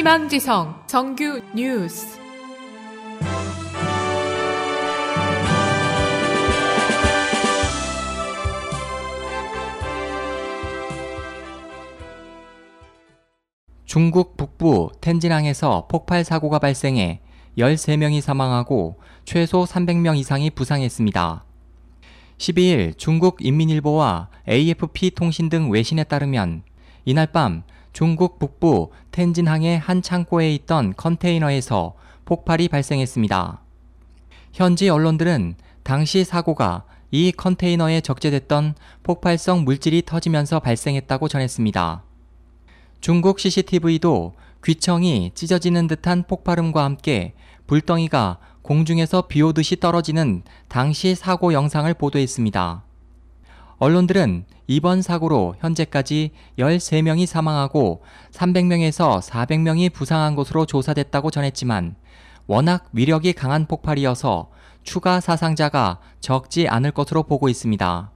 희망지성 정규 뉴스. 중국 북부 텐진항에서 폭발 사고가 발생해 13명이 사망하고 최소 300명 이상이 부상했습니다. 12일 중국 인민일보와 AFP 통신 등 외신에 따르면 이날 밤 중국 북부 텐진항의 한 창고에 있던 컨테이너에서 폭발이 발생했습니다. 현지 언론들은 당시 사고가 이 컨테이너에 적재됐던 폭발성 물질이 터지면서 발생했다고 전했습니다. 중국 CCTV도 귀청이 찢어지는 듯한 폭발음과 함께 불덩이가 공중에서 비오듯이 떨어지는 당시 사고 영상을 보도했습니다. 언론들은 이번 사고로 현재까지 13명이 사망하고 300명에서 400명이 부상한 것으로 조사됐다고 전했지만 워낙 위력이 강한 폭발이어서 추가 사상자가 적지 않을 것으로 보고 있습니다.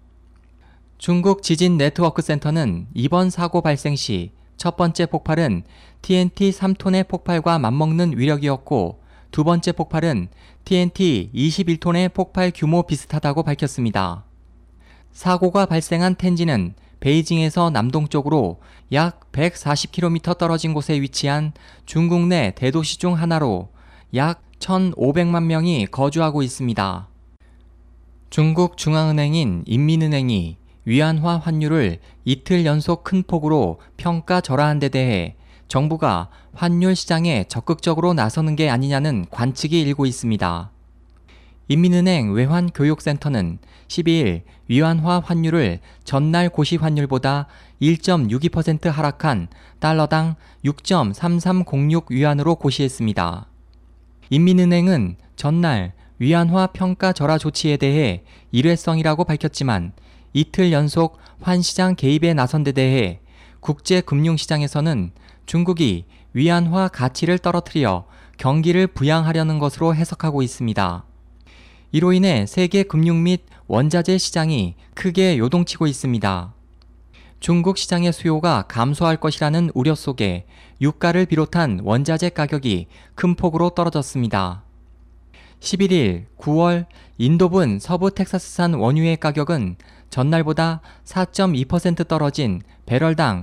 중국 지진 네트워크 센터는 이번 사고 발생 시 첫 번째 폭발은 TNT 3톤의 폭발과 맞먹는 위력이었고 두 번째 폭발은 TNT 21톤의 폭발 규모 비슷하다고 밝혔습니다. 사고가 발생한 텐진은 베이징에서 남동쪽으로 약 140km 떨어진 곳에 위치한 중국 내 대도시 중 하나로 약 1,500만 명이 거주하고 있습니다. 중국 중앙은행인 인민은행이 위안화 환율을 이틀 연속 큰 폭으로 평가절하한 데 대해 정부가 환율 시장에 적극적으로 나서는 게 아니냐는 관측이 일고 있습니다. 인민은행 외환교육센터는 12일 위안화 환율을 전날 고시 환율보다 1.62% 하락한 달러당 6.3306 위안으로 고시했습니다. 인민은행은 전날 위안화 평가절하 조치에 대해 일회성이라고 밝혔지만 이틀 연속 환시장 개입에 나선 데 대해 국제금융시장에서는 중국이 위안화 가치를 떨어뜨려 경기를 부양하려는 것으로 해석하고 있습니다. 이로 인해 세계 금융 및 원자재 시장이 크게 요동치고 있습니다. 중국 시장의 수요가 감소할 것이라는 우려 속에 유가를 비롯한 원자재 가격이 큰 폭으로 떨어졌습니다. 11일 9월 인도분 서부 텍사스산 원유의 가격은 전날보다 4.2% 떨어진 배럴당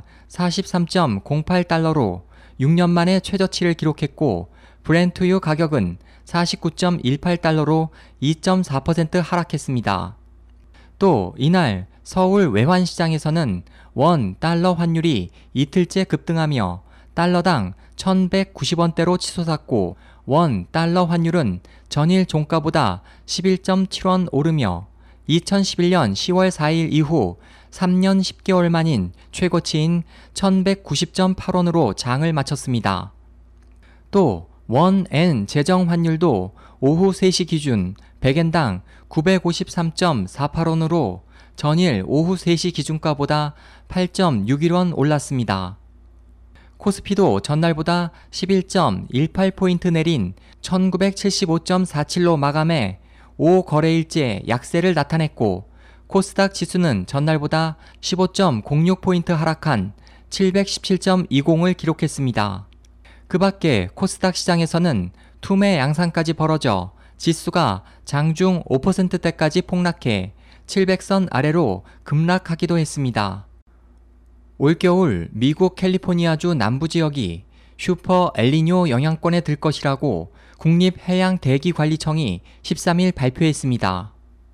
43.08달러로 6년 만에 최저치를 기록했고 브렌트유 가격은 49.18달러로 2.4% 하락했습니다. 또 이날 서울 외환시장에서는 원 달러 환율이 이틀째 급등하며 달러당 1,190원대로 치솟았고 원 달러 환율은 전일 종가보다 11.7원 오르며 2011년 10월 4일 이후 3년 10개월 만인 최고치인 1190.8원으로 장을 마쳤습니다. 또 원-엔 재정 환율도 오후 3시 기준 100엔당 953.48원으로 전일 오후 3시 기준가보다 8.61원 올랐습니다. 코스피도 전날보다 11.18포인트 내린 1975.47로 마감해 5거래일째 약세를 나타냈고 코스닥 지수는 전날보다 15.06포인트 하락한 717.20을 기록했습니다. 그 밖에 코스닥 시장에서는 투매 양상까지 벌어져 지수가 장중 5%대까지 폭락해 700선 아래로 급락하기도 했습니다. 올겨울 미국 캘리포니아주 남부 지역이 슈퍼 엘니뇨 영향권에 들 것이라고 국립해양대기관리청이 13일 발표했습니다.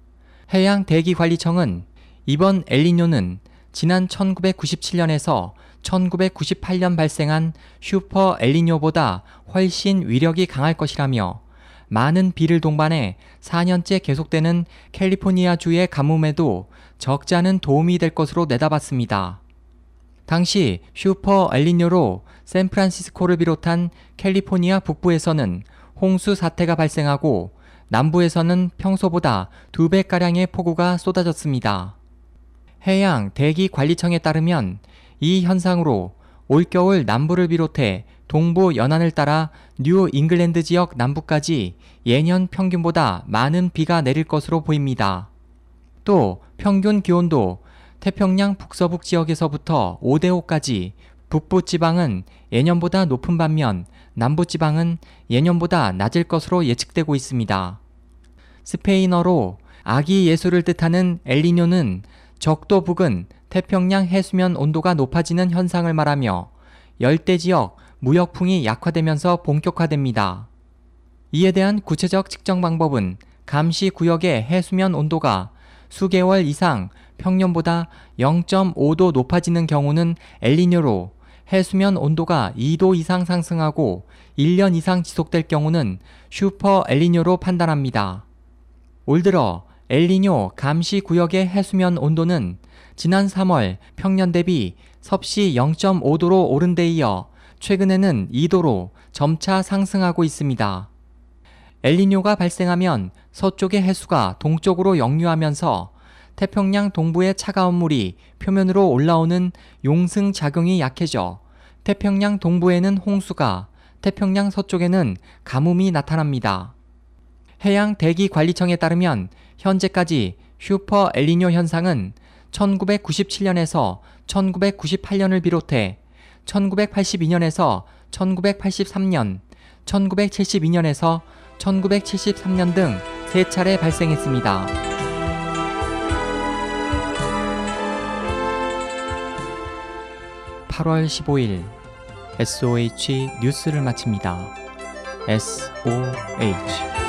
해양대기관리청은 이번 엘니뇨는 지난 1997년에서 1998년 발생한 슈퍼 엘니뇨보다 훨씬 위력이 강할 것이라며 많은 비를 동반해 4년째 계속되는 캘리포니아주의 가뭄에도 적지 않은 도움이 될 것으로 내다봤습니다. 당시 슈퍼 엘니뇨로 샌프란시스코를 비롯한 캘리포니아 북부에서는 홍수 사태가 발생하고 남부에서는 평소보다 2배가량의 폭우가 쏟아졌습니다. 해양대기관리청에 따르면 이 현상으로 올겨울 남부를 비롯해 동부 연안을 따라 뉴 잉글랜드 지역 남부까지 예년 평균보다 많은 비가 내릴 것으로 보입니다. 또 평균 기온도 태평양 북서북 지역에서부터 5대5까지 북부지방은 예년보다 높은 반면 남부지방은 예년보다 낮을 것으로 예측되고 있습니다. 스페인어로 아기 예수를 뜻하는 엘니뇨는 적도 부근 태평양 해수면 온도가 높아지는 현상을 말하며 열대지역 무역풍이 약화되면서 본격화됩니다. 이에 대한 구체적 측정 방법은 감시구역의 해수면 온도가 수개월 이상 평년보다 0.5도 높아지는 경우는 엘니뇨로, 해수면 온도가 2도 이상 상승하고 1년 이상 지속될 경우는 슈퍼 엘니뇨로 판단합니다. 올 들어 엘니뇨 감시구역의 해수면 온도는 지난 3월 평년 대비 섭씨 0.5도로 오른 데 이어 최근에는 2도로 점차 상승하고 있습니다. 엘니뇨가 발생하면 서쪽의 해수가 동쪽으로 역류하면서 태평양 동부의 차가운 물이 표면으로 올라오는 용승 작용이 약해져 태평양 동부에는 홍수가, 태평양 서쪽에는 가뭄이 나타납니다. 해양대기관리청에 따르면 현재까지 슈퍼 엘니뇨 현상은 1997년에서 1998년을 비롯해 1982년에서 1983년, 1972년에서 1973년 등 3차례 발생했습니다. (8월 15일) SOH 뉴스를 마칩니다. SOH